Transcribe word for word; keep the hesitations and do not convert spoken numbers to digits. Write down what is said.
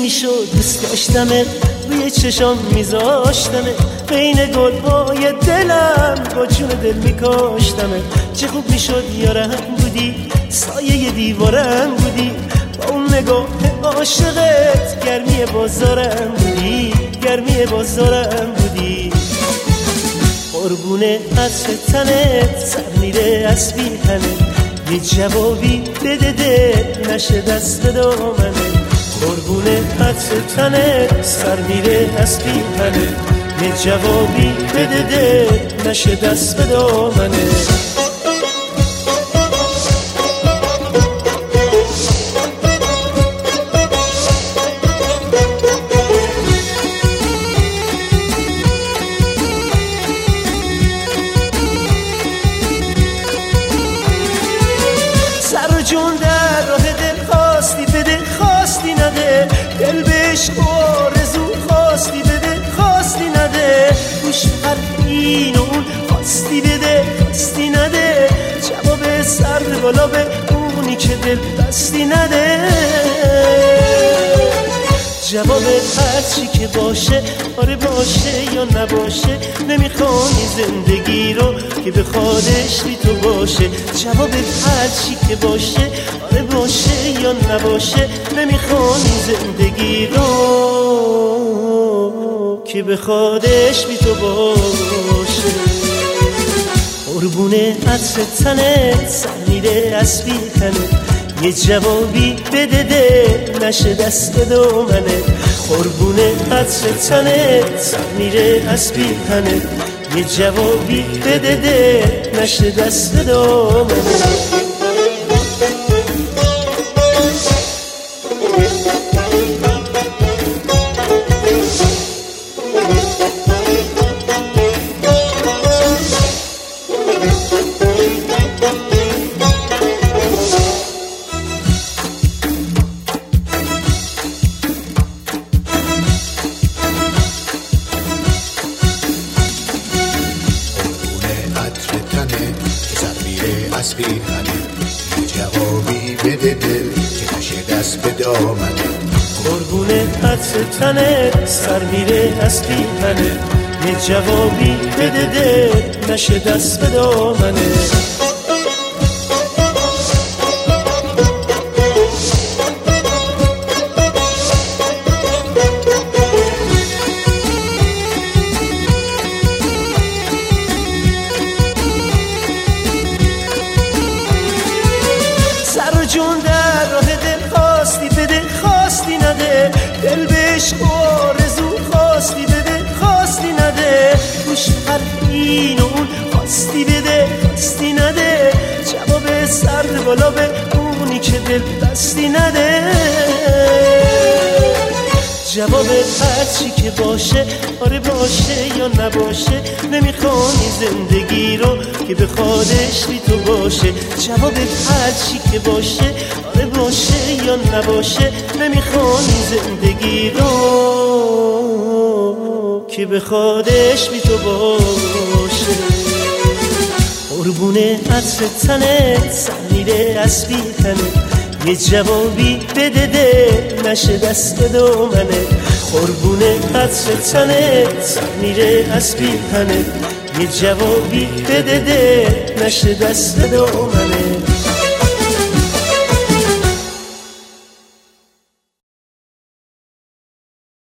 میشد دوست داشتمت، روی چشام میذاشتمت، بین گلهای دلم با جون دل میکاشتمت. چه خوب میشد یارم بودی، سایه دیوارم بودی، با اون نگاه عاشقت گرمی بازارم بودی، گرمی بازارم بودی. قربون عطر تنت سر میره از پیرهنت، یه جوابی بده دل نشه دست به دامنت. قربون عطر تنت سر میره از پیرهنت، یه جوابی بده دل نشه دست به دامنت. جون در راه دل خواستی بده، خواستی نده، دل بهش آرزو خواستی بده، خواستی نده، گوش حرف این و اون خواستی بده، خواستی نده، جواب سر بالا به اونی که دل بستی نده. جواب هر چی که باشه، آره باشه یا نباشه، نمیخوانی زندگی رو که بخوادش بی تو باشه. جواب هر چی که باشه، آره باشه یا نباشه، نمیخوانی زندگی رو که بخوادش بی تو باشه. قربون عطر تنت سر میره از پیرهنت، یه جوابی بده دل نشه دست به دامنت. قربون عطر تنت سر میره از پیرهنت، یه جوابی بده دل نشه دست به دامنت. از پیرهنه، یه جوابی بده دل که نشه دست به دامنه. قربون عطر تنت سر میره از پیرهنه، یه جوابی بده دل نشه دست به دامنه. جون در راه دل خواستی بده، خواستی نده، دل بهش آرزو خواستی بده، خواستی نده، گوش حرف این و اون خواستی بده، خواستی نده، جواب سر بالا به اونی که دل بستی نده. جواب هر چی که باشه، آره باشه یا نباشه، نمیخوانی زندگی رو که بخوادش بی تو باشه. جواب هر چی که باشه، آره باشه یا نباشه، نمیخوانی زندگی رو که بخوادش بی تو باشه. قربون عطر تنت سر میره از پیرهنت، یه جوابی بده دل نشه دست به دامنت. قربون عطر تنت سر میره از پیرهنت، یه جوابی بده دل نشه دست به دامنت.